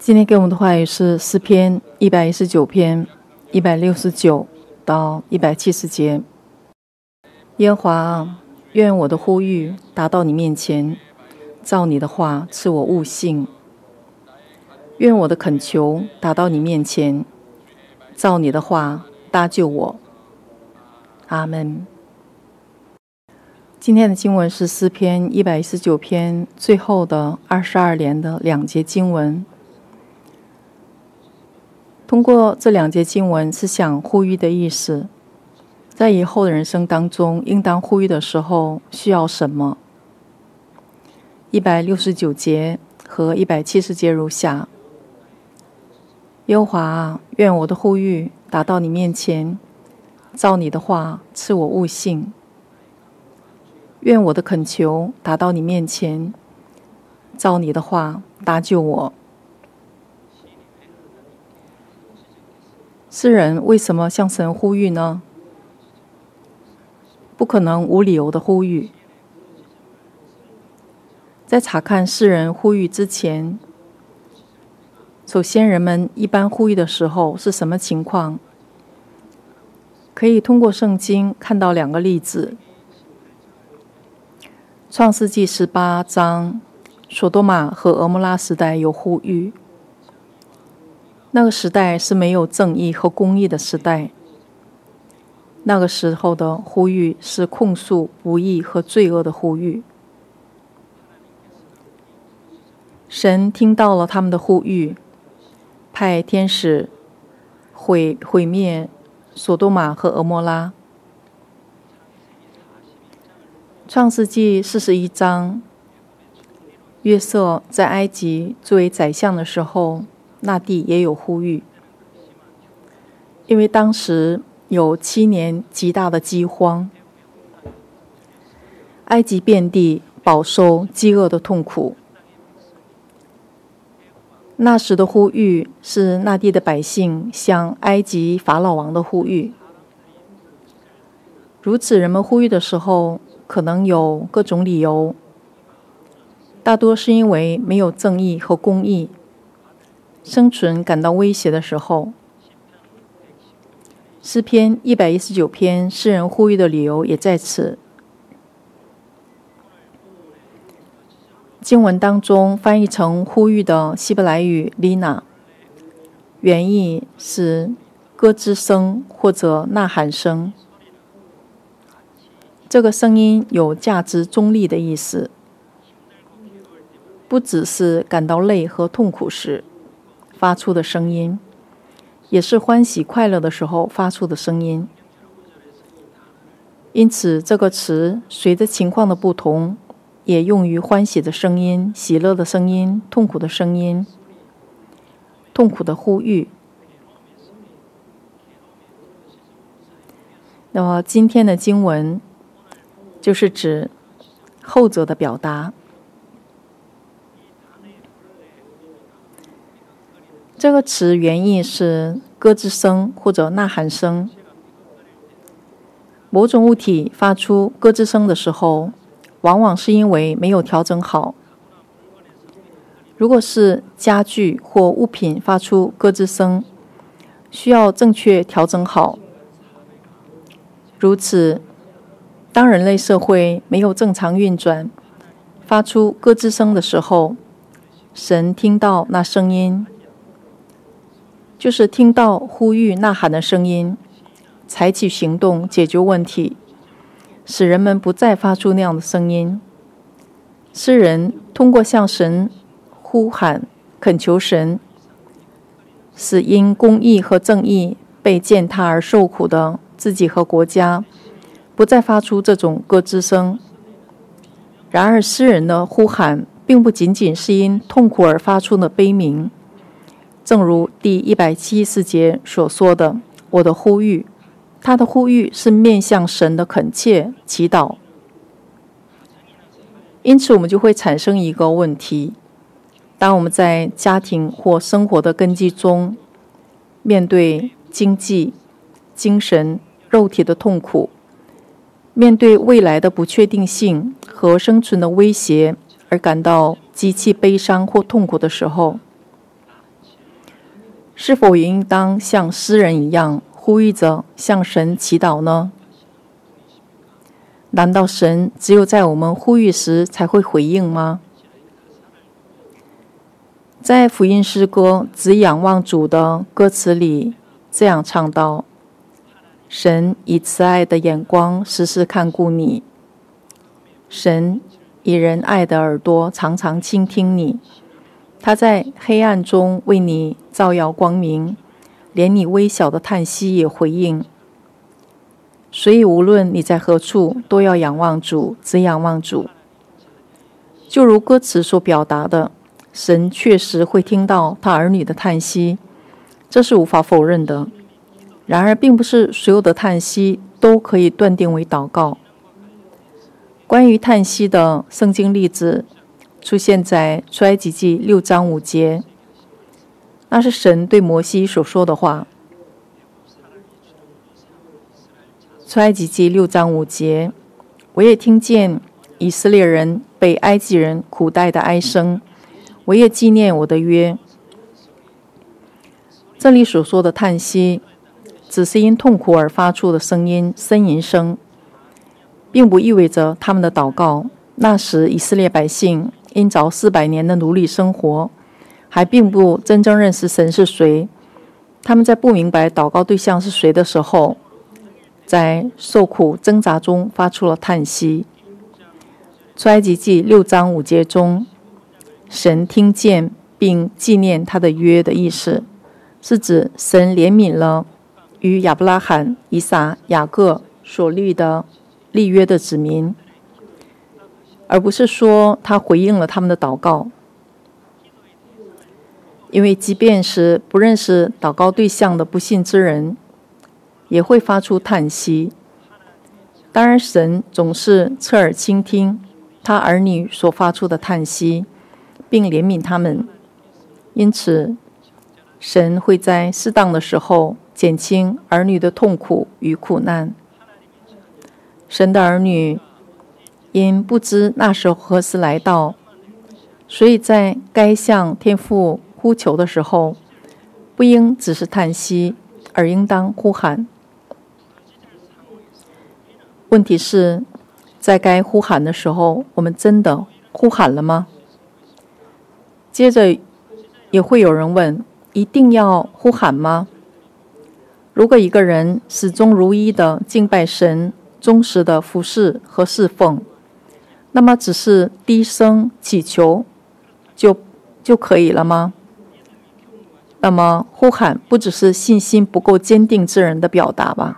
今天给我们的话语是诗篇119篇169到170节。耶和华，愿我的呼吁达到你面前，照你的话赐我悟性。愿我的恳求达到你面前，照你的话搭救我。阿们。今天的经文是诗篇119篇最后的22连的2节经文。通过这2节经文是想呼吁的意思，在以后的人生当中，应当呼吁的时候需要什么？169节和170节如下：耶和华，愿我的呼吁达到你面前，照你的话赐我悟性。愿我的恳求达到你面前，照你的话搭救我。诗人为什么向神呼吁呢？不可能无理由的呼吁。在查看诗人呼吁之前，首先人们一般呼吁的时候是什么情况？可以通过圣经看到2个例子。创世纪18章，所多玛和蛾摩拉时代有呼吁。那个时代是没有正义和公义的时代。那个时候的呼吁是控诉不义和罪恶的呼吁。神听到了他们的呼吁，派天使毁灭所多玛和蛾摩拉。创世纪41章，约瑟在埃及作为宰相的时候，那地也有呼吁，因为当时有7年极大的饥荒，埃及遍地饱受饥饿的痛苦。那时的呼吁是那地的百姓向埃及法老王的呼吁。如此人们呼吁的时候，可能有各种理由，大多是因为没有正义和公义，生存感到威胁的时候。诗篇119篇诗人呼吁的理由也在此。经文当中翻译成呼吁的希伯来语 Lina， 原意是歌之声或者呐喊声。这个声音有价值中立的意思，不只是感到累和痛苦时发出的声音，也是欢喜快乐的时候发出的声音。因此这个词随着情况的不同，也用于欢喜的声音、喜乐的声音、痛苦的声音、痛苦的呼吁。那么今天的经文就是指后者的表达。这个词原意是歌之声或者呐喊声。某种物体发出歌之声的时候，往往是因为没有调整好。如果是家具或物品发出歌之声，需要正确调整好。如此，当人类社会没有正常运转，发出歌之声的时候，神听到那声音，就是听到呼吁呐喊的声音，采取行动解决问题，使人们不再发出那样的声音。诗人通过向神呼喊恳求神，使因公义和正义被践踏而受苦的自己和国家不再发出这种歌之声。然而诗人的呼喊并不仅仅是因痛苦而发出的悲鸣，正如第174节所说的，我的呼吁，他的呼吁是面向神的恳切祈祷。因此我们就会产生一个问题，当我们在家庭或生活的根基中面对经济、精神、肉体的痛苦，面对未来的不确定性和生存的威胁而感到极其悲伤或痛苦的时候， 是否也应当像诗人一样呼吁着向神祈祷呢？难道神只有在我们呼吁时才会回应吗？在福音诗歌《只仰望主》的歌词里这样唱道：神以慈爱的眼光时时看顾你，神以仁爱的耳朵常常倾听你，他在黑暗中为你照耀光明，连你微小的叹息也回应。所以无论你在何处，都要仰望主，只仰望主。就如歌词所表达的，神确实会听到他儿女的叹息，这是无法否认的。然而并不是所有的叹息都可以断定为祷告。关于叹息的圣经例子出现在出埃及记6章5节，那是神对摩西所说的话。出埃及记6章5节，我也听见以色列人被埃及人苦待的哀声，我也纪念我的约。这里所说的叹息只是因痛苦而发出的声音，呻吟声，并不意味着他们的祷告。那时以色列百姓因着400年的奴隶生活，还并不真正认识神是谁。他们在不明白祷告对象是谁的时候，在受苦挣扎中发出了叹息。出埃及记6章5节中，神听见并纪念他的约的意思，是指神怜悯了与亚伯拉罕、以撒、雅各所立约的子民，而不是说他回应了他们的祷告。因为即便是不认识祷告对象的不信之人，也会发出叹息。当然，神总是侧耳倾听他儿女所发出的叹息，并怜悯他们。因此，神会在适当的时候减轻儿女的痛苦与苦难。神的儿女因不知那时候何时来到，所以在该向天父呼求的时候，不应只是叹息，而应当呼喊。问题是，在该呼喊的时候，我们真的呼喊了吗？接着也会有人问，一定要呼喊吗？如果一个人始终如一的敬拜神，忠实的服侍和侍奉，那么只是低声祈求就可以了吗？那么呼喊不只是信心不够坚定之人的表达吧？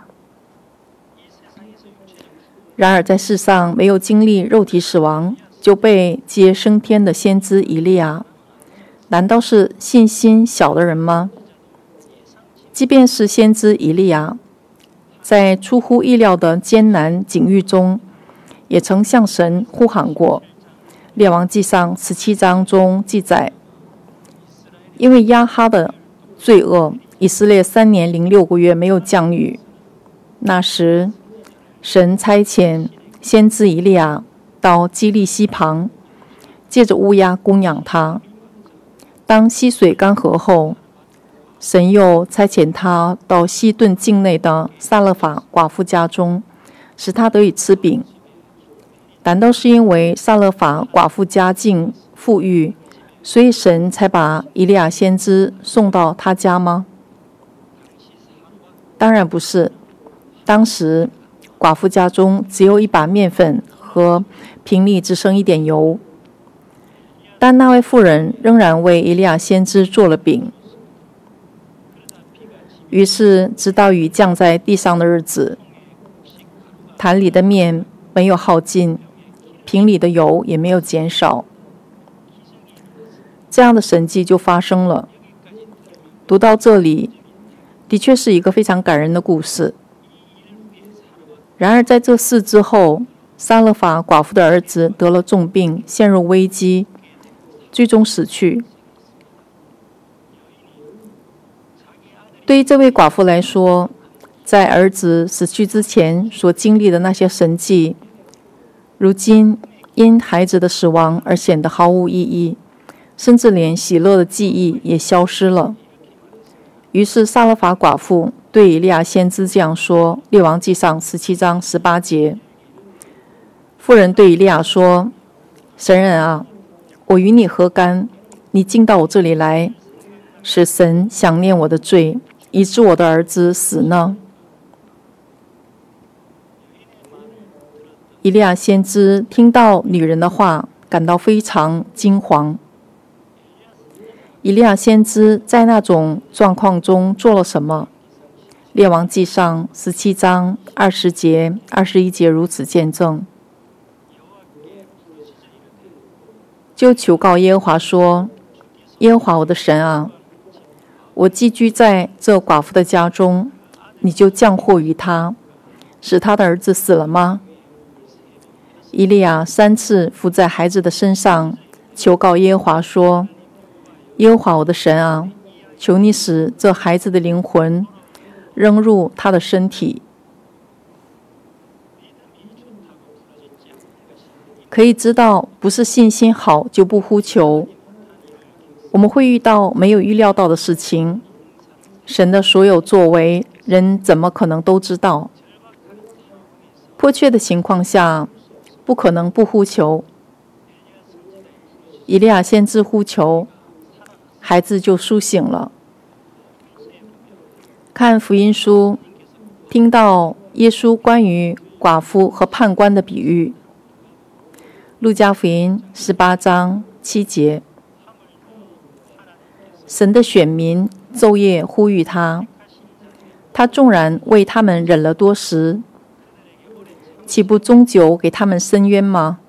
然而在世上没有经历肉体死亡就被接升天的先知以利亚，难道是信心小的人吗？即便是先知以利亚，在出乎意料的艰难境遇中，也曾向神呼喊过。列王纪上17章中记载，因为亚哈的罪恶，以色列3年零6个月没有降雨。那时神差遣先知以利亚到基利溪旁，借着乌鸦供养他。当溪水干涸后，神又差遣他到西顿境内的撒勒法寡妇家中，使他得以吃饼。难道是因为撒勒法寡妇家境富裕，所以神才把以利亚先知送到他家吗？当然不是。当时寡妇家中只有一把面粉和瓶里只剩一点油，但那位妇人仍然为以利亚先知做了饼。于是直到雨降在地上的日子，坛里的面没有耗尽，瓶里的油也没有减少。这样的神迹就发生了。读到这里，的确是一个非常感人的故事。然而在这事之后，撒勒法寡妇的儿子得了重病，陷入危机，最终死去。对于这位寡妇来说，在儿子死去之前所经历的那些神迹，如今因孩子的死亡而显得毫无意义，甚至连喜乐的记忆也消失了。 于是撒勒法寡妇对以利亚先知这样说，列王纪上17章18节。妇人对以利亚说：神人啊，我与你何干？你进到我这里来，使神想念我的罪，以致我的儿子死呢？以利亚先知听到女人的话，感到非常惊惶。以利亚先知在那种状况中做了什么？列王纪上17章20节、21节如此见证。就求告耶和华说：耶和华我的神啊，我寄居在这寡妇的家中，你就降祸于她，使她的儿子死了吗？以利亚3次伏在孩子的身上，求告耶和华说：耶和华我的神啊，求你使这孩子的灵魂扔入他的身体。可以知道，不是信心好就不呼求。我们会遇到没有预料到的事情，神的所有作为，人怎么可能都知道？迫切的情况下，不可能不呼求。以利亚先知呼求，孩子就苏醒了。看福音书，听到耶稣关于寡妇和判官的比喻。路加福音18章7节，神的选民昼夜呼吁他，他纵然为他们忍了多时，岂不终究给他们伸冤吗？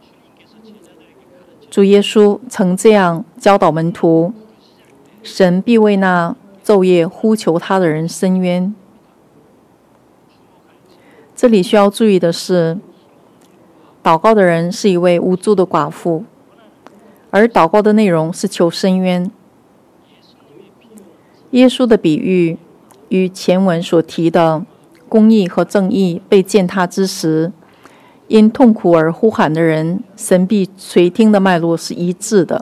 主耶稣曾这样教导门徒，神必为那昼夜呼求他的人伸冤。这里需要注意的是，祷告的人是一位无助的寡妇，而祷告的内容是求伸冤。耶稣的比喻与前文所提的公义和正义被践踏之时，因痛苦而呼喊的人，神必垂听的脉络是一致的。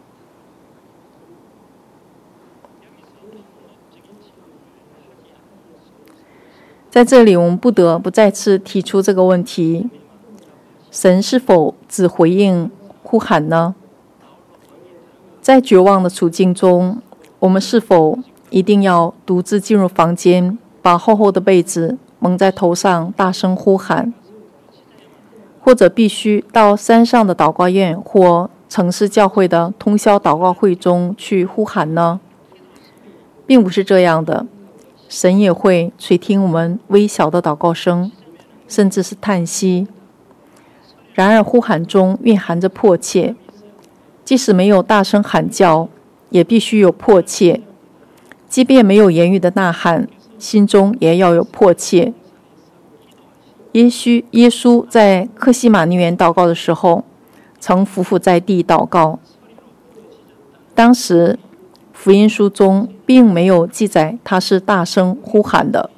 在这里，我们不得不再次提出这个问题：神是否只回应呼喊呢？在绝望的处境中，我们是否一定要独自进入房间，把厚厚的被子蒙在头上，大声呼喊？或者必须到山上的祷告院或城市教会的通宵祷告会中去呼喊呢？并不是这样的。神也会垂听我们微小的祷告声，甚至是叹息。然而呼喊中蕴含着迫切，即使没有大声喊叫，也必须有迫切。即便没有言语的呐喊，心中也要有迫切。耶稣在客西马尼园祷告的时候，曾匍匐在地祷告。当时福音书中并没有记载他是大声呼喊的，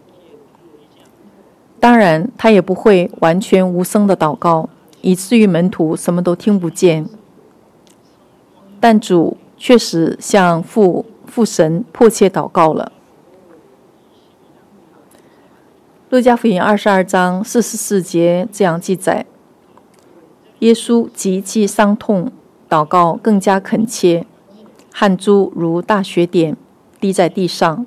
当然他也不会完全无声的祷告，以至于门徒什么都听不见。但主确实向父神迫切祷告了。路加福音22章44节这样记载：耶稣极其伤痛，祷告更加恳切，汗珠如大雪点滴在地上。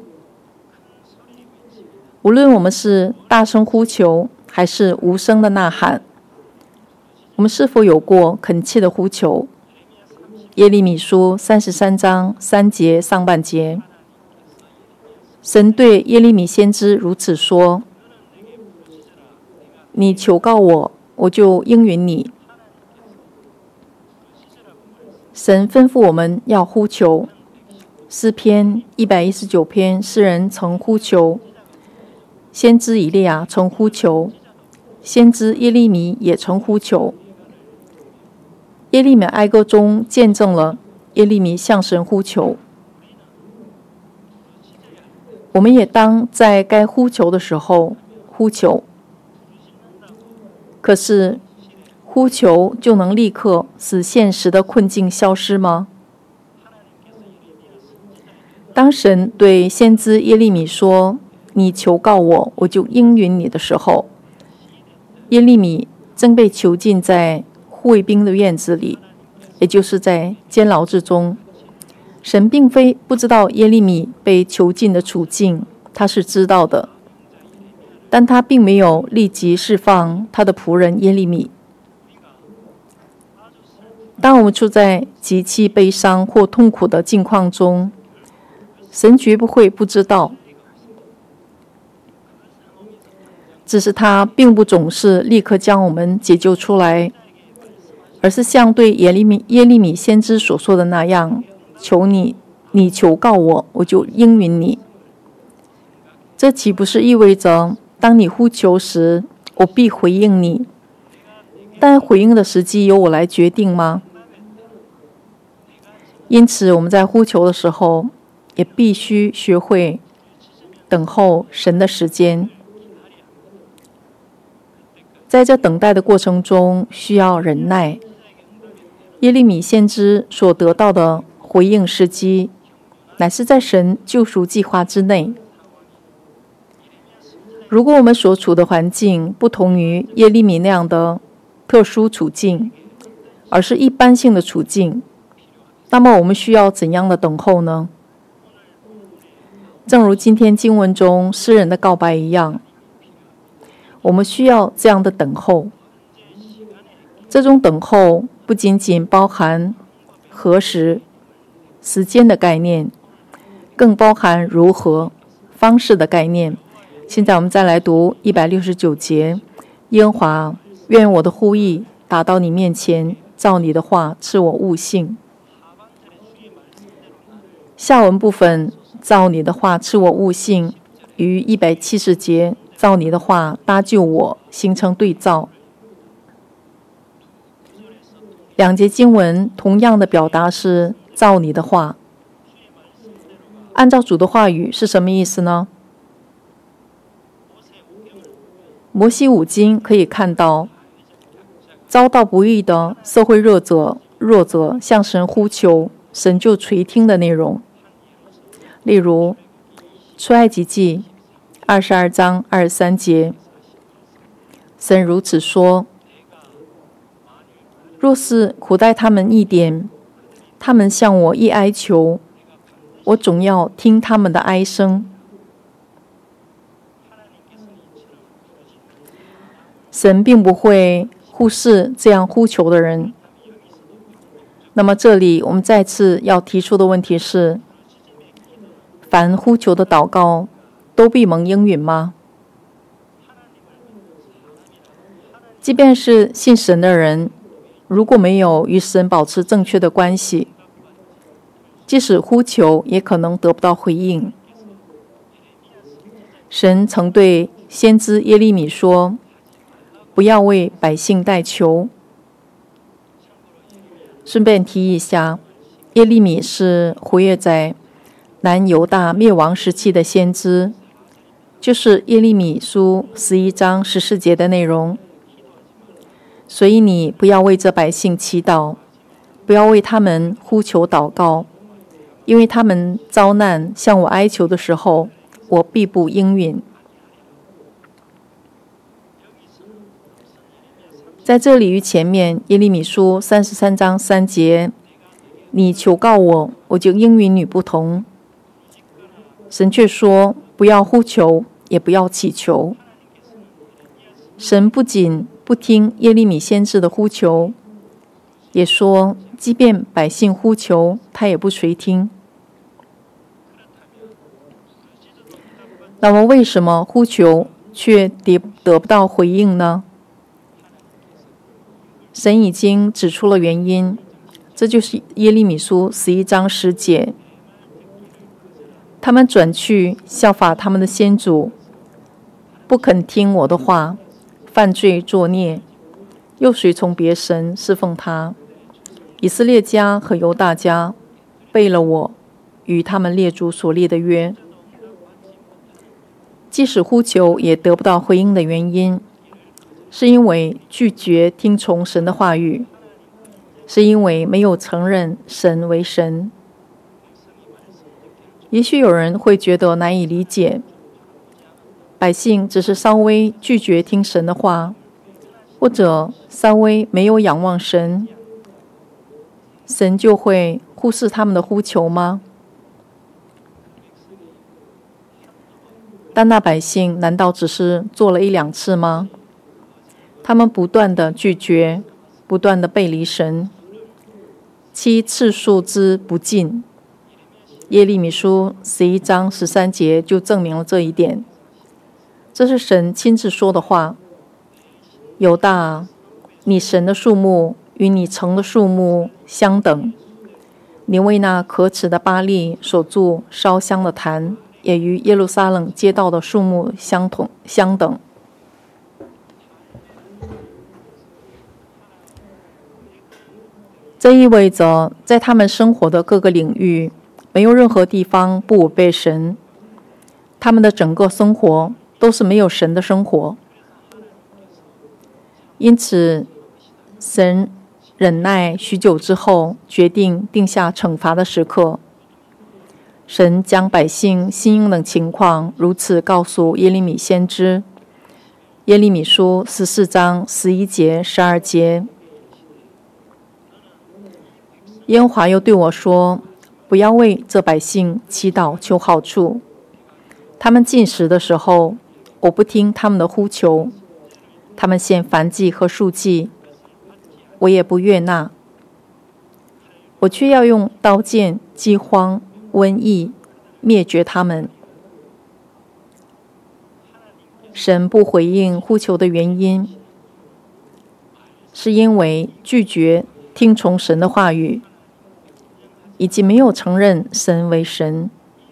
无论我们是大声呼求还是无声的呐喊，我们是否有过恳切的呼求？耶利米书33章3节上半节，神对耶利米先知如此说：你求告我，我就应允你。神吩咐我们要呼求。诗篇119篇，诗人曾呼求，先知以利亚曾呼求，先知耶利米也曾呼求。耶利米哀歌中见证了耶利米向神呼求。我们也当在该呼求的时候呼求。可是，呼求就能立刻使现实的困境消失吗？ 当神对先知耶利米说：“你求告我，我就应允你”的时候，耶利米正被囚禁在护卫兵的院子里，也就是在监牢之中。神并非不知道耶利米被囚禁的处境，他是知道的，但他并没有立即释放他的仆人耶利米。当我们处在极其悲伤或痛苦的境况中，神绝不会不知道，只是他并不总是立刻将我们解救出来，而是像对耶利米先知所说的那样，求你求告我，我就应允你。这岂不是意味着当你呼求时，我必回应你，但回应的时机由我来决定吗？因此我们在呼求的时候，也必须学会等候神的时间。在这等待的过程中，需要忍耐。耶利米先知所得到的回应时机，乃是在神救赎计划之内。如果我们所处的环境不同于耶利米那样的特殊处境，而是一般性的处境，那么我们需要怎样的等候呢？正如今天经文中诗人的告白一样，我们需要这样的等候。这种等候不仅仅包含何时、时间的概念，更包含如何、方式的概念。现在我们再来读169节：耶和华，愿我的呼吁达到你面前，照你的话赐我悟性。下文部分照你的话赐我悟性，与170节照你的话搭救我形成对照。两节经文同样的表达是照你的话。按照主的话语是什么意思呢？摩西五经可以看到，遭到不义的社会弱者向神呼求，神就垂听的内容。例如出埃及记22章23节，神如此说：若是苦待他们一点，他们向我一哀求，我总要听他们的哀声。神并不会忽视这样呼求的人。那么这里我们再次要提出的问题是：凡呼求的祷告都必蒙应允吗？即便是信神的人，如果没有与神保持正确的关系，即使呼求也可能得不到回应。神曾对先知耶利米说：不要为百姓代求。顺便提一下，耶利米是活跃在南犹大灭亡时期的先知，就是耶利米书11章14节的内容。所以你不要为这百姓祈祷，不要为他们呼求祷告，因为他们遭难向我哀求的时候，我必不应允。在这里与前面耶利米书33章3节，你求告我，我就应允你不同。神却说，不要呼求，也不要祈求。神不仅不听耶利米先知的呼求，也说，即便百姓呼求，他也不垂听。那么为什么呼求却得不到回应呢？神已经指出了原因，这就是耶利米书11章10节。他们转去效法他们的先祖，不肯听我的话，犯罪作孽，又随从别神侍奉他。以色列家和犹大家背了我与他们列祖所立的约。即使呼求也得不到回应的原因，是因为拒绝听从神的话语，是因为没有承认神为神。 也许有人会觉得难以理解，百姓只是稍微拒绝听神的话，或者稍微没有仰望神，神就会忽视他们的呼求吗？但那百姓难道只是做了1-2次吗？他们不断的拒绝，不断的背离神，其次数之不尽。耶利米书11章13节就证明了这一点。这是神亲自说的话：犹大，你神的数目与你城的数目相等，你为那可耻的巴力所筑烧香的坛，也与耶路撒冷街道的数目相等。这意味着在他们生活的各个领域，没有任何地方不违背神，他们的整个生活都是没有神的生活。因此，神忍耐许久之后，决定定下惩罚的时刻。神将百姓心硬的情况如此告诉耶利米先知。耶利米书14章11节、12节。耶和华又对我说：不要为这百姓祈祷求好处。他们进食的时候，我不听他们的呼求；他们献燔祭和素祭，我也不悦纳。我却要用刀剑、饥荒、瘟疫灭绝他们。神不回应呼求的原因，是因为拒绝听从神的话语，以及没有承认神为神。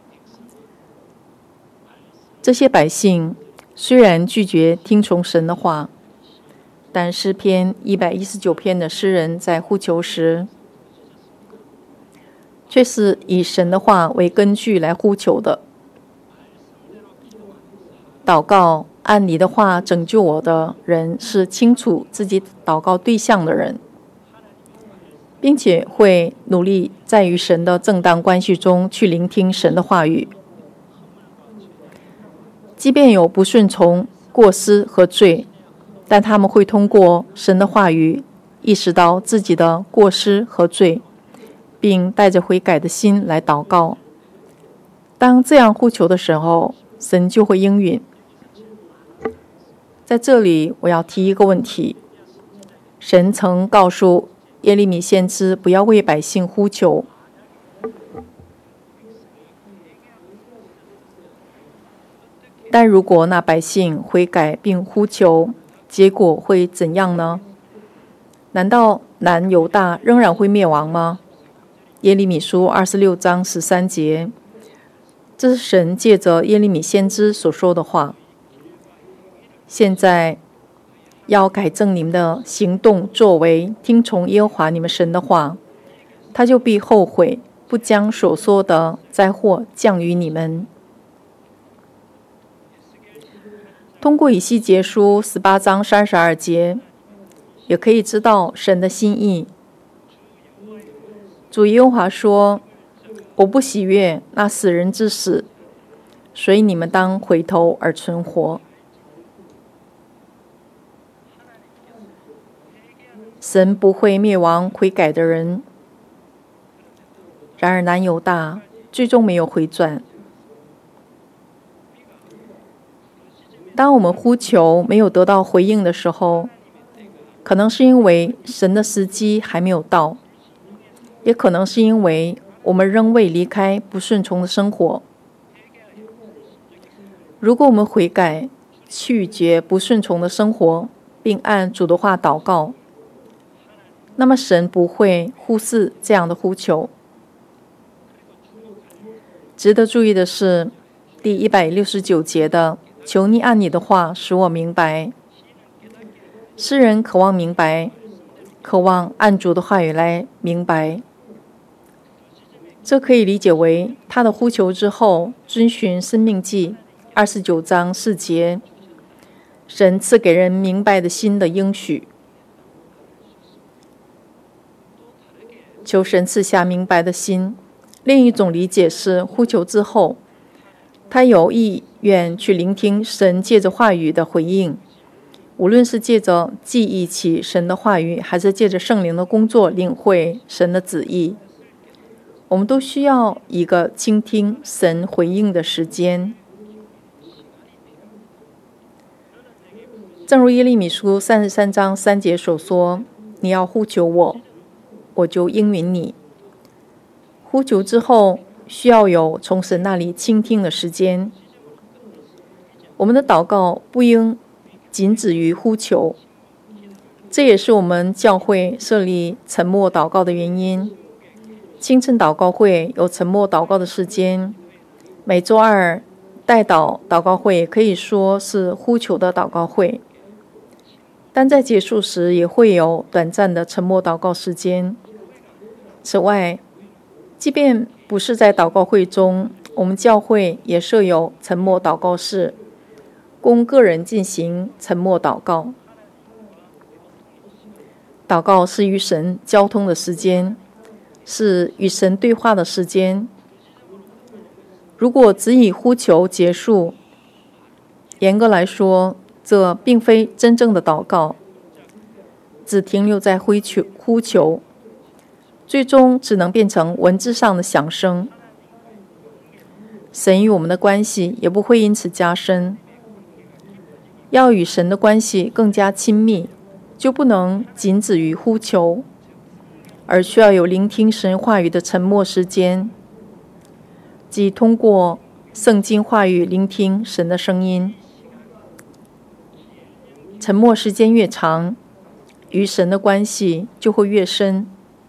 这些百姓虽然拒绝听从神的话，但诗篇119篇的诗人在呼求时，却是以神的话为根据来呼求的。祷告按你的话拯救我的人，是清楚自己祷告对象的人，并且会努力在与神的正当关系中去聆听神的话语。即便有不顺从、过失和罪，但他们会通过神的话语意识到自己的过失和罪，并带着悔改的心来祷告。当这样呼求的时候，神就会应允。在这里，我要提一个问题：神曾告诉耶利米先知不要为百姓呼求，但如果那百姓悔改并呼求，结果会怎样呢？难道南犹大仍然会灭亡吗？耶利米书26章13节，这是神借着耶利米先知所说的话。现在要改正你们的行动作为，听从耶和华你们神的话，他就必后悔，不将所说的灾祸降于你们。通过以西结书18章32节，也可以知道神的心意。主耶和华说：我不喜悦那死人之死，所以你们当回头而存活。神不会灭亡悔改的人。然而南犹大最终没有回转。当我们呼求没有得到回应的时候，可能是因为神的时机还没有到，也可能是因为我们仍未离开不顺从的生活。如果我们悔改，拒绝不顺从的生活，并按主的话祷告，那么神不会忽视这样的呼求。值得注意的是，第169节的求你按你的话使我明白。诗人渴望明白，渴望按主的话语来明白。这可以理解为他的呼求之后，遵循申命记29章4节，神赐给人明白的心的应许。求神赐下明白的心， 另一种理解是，呼求之后，他有意愿去聆听神借着话语的回应，无论是借着记忆起神的话语，还是借着圣灵的工作领会神的旨意，我们都需要一个倾听神回应的时间。正如耶利米书33章3节所说，你要呼求我，我就应允你。呼求之后，需要有从神那里倾听的时间。我们的祷告不应仅止于呼求，这也是我们教会设立沉默祷告的原因。清晨祷告会有沉默祷告的时间，每周二代祷祷告会可以说是呼求的祷告会，但在结束时也会有短暂的沉默祷告时间。此外，即便不是在祷告会中，我们教会也设有沉默祷告室，供个人进行沉默祷告。祷告是与神交通的时间，是与神对话的时间。如果只以呼求结束，严格来说，这并非真正的祷告，只停留在呼求，最终只能变成文字上的响声。神与我们的关系也不会因此加深。要与神的关系更加亲密，就不能仅止于呼求，而需要有聆听神话语的沉默时间，即通过圣经话语聆听神的声音。沉默时间越长，与神的关系就会越深。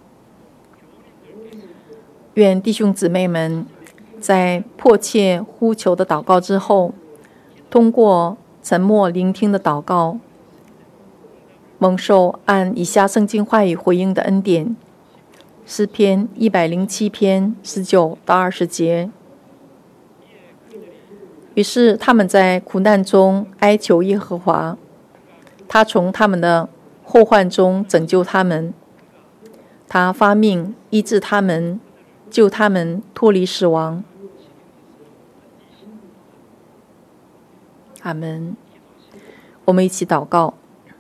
愿弟兄姊妹们在迫切呼求的祷告之后，通过沉默聆听的祷告，蒙受按以下圣经话语回应的恩典。诗篇107篇19到20节。于是他们在苦难中哀求耶和华，他从他们的祸患中拯救他们，他发命医治他们，救他们脱离死亡。阿们。我们一起祷告。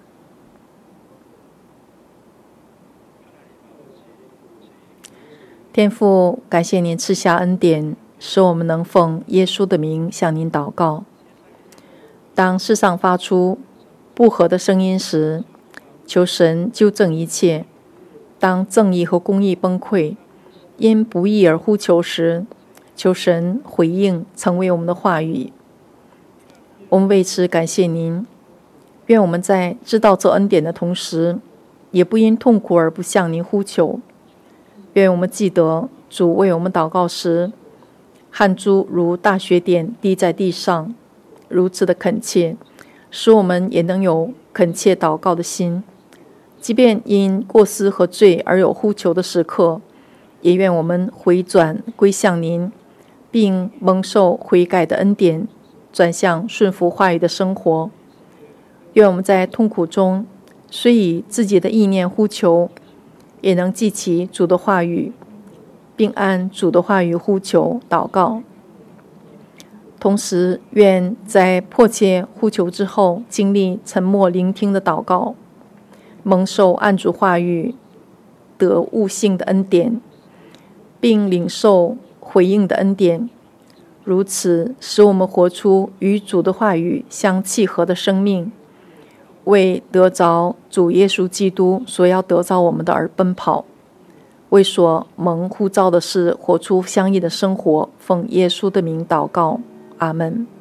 天父，感谢您赐下恩典，使我们能奉耶稣的名向您祷告。当世上发出不和的声音时，求神纠正一切；当正义和公义崩溃，因不义而呼求时，求神回应，成为我们的话语。我们为此感谢您。愿我们在知道这恩典的同时，也不因痛苦而不向您呼求。愿我们记得主为我们祷告时，汗珠如大雪点滴在地上，如此的恳切，使我们也能有恳切祷告的心。即便因过失和罪而有呼求的时刻，也愿我们回转归向您，并蒙受悔改的恩典，转向顺服话语的生活。愿我们在痛苦中，虽以自己的意念呼求，也能记起主的话语，并按主的话语呼求祷告。同时，愿在迫切呼求之后，经历沉默聆听的祷告，蒙受按主话语得悟性的恩典，并领受回应的恩典。如此，使我们活出与主的话语相契合的生命，为得着主耶稣基督所要得着我们的而奔跑，为所蒙呼召的事活出相应的生活。奉耶稣的名祷告，阿们。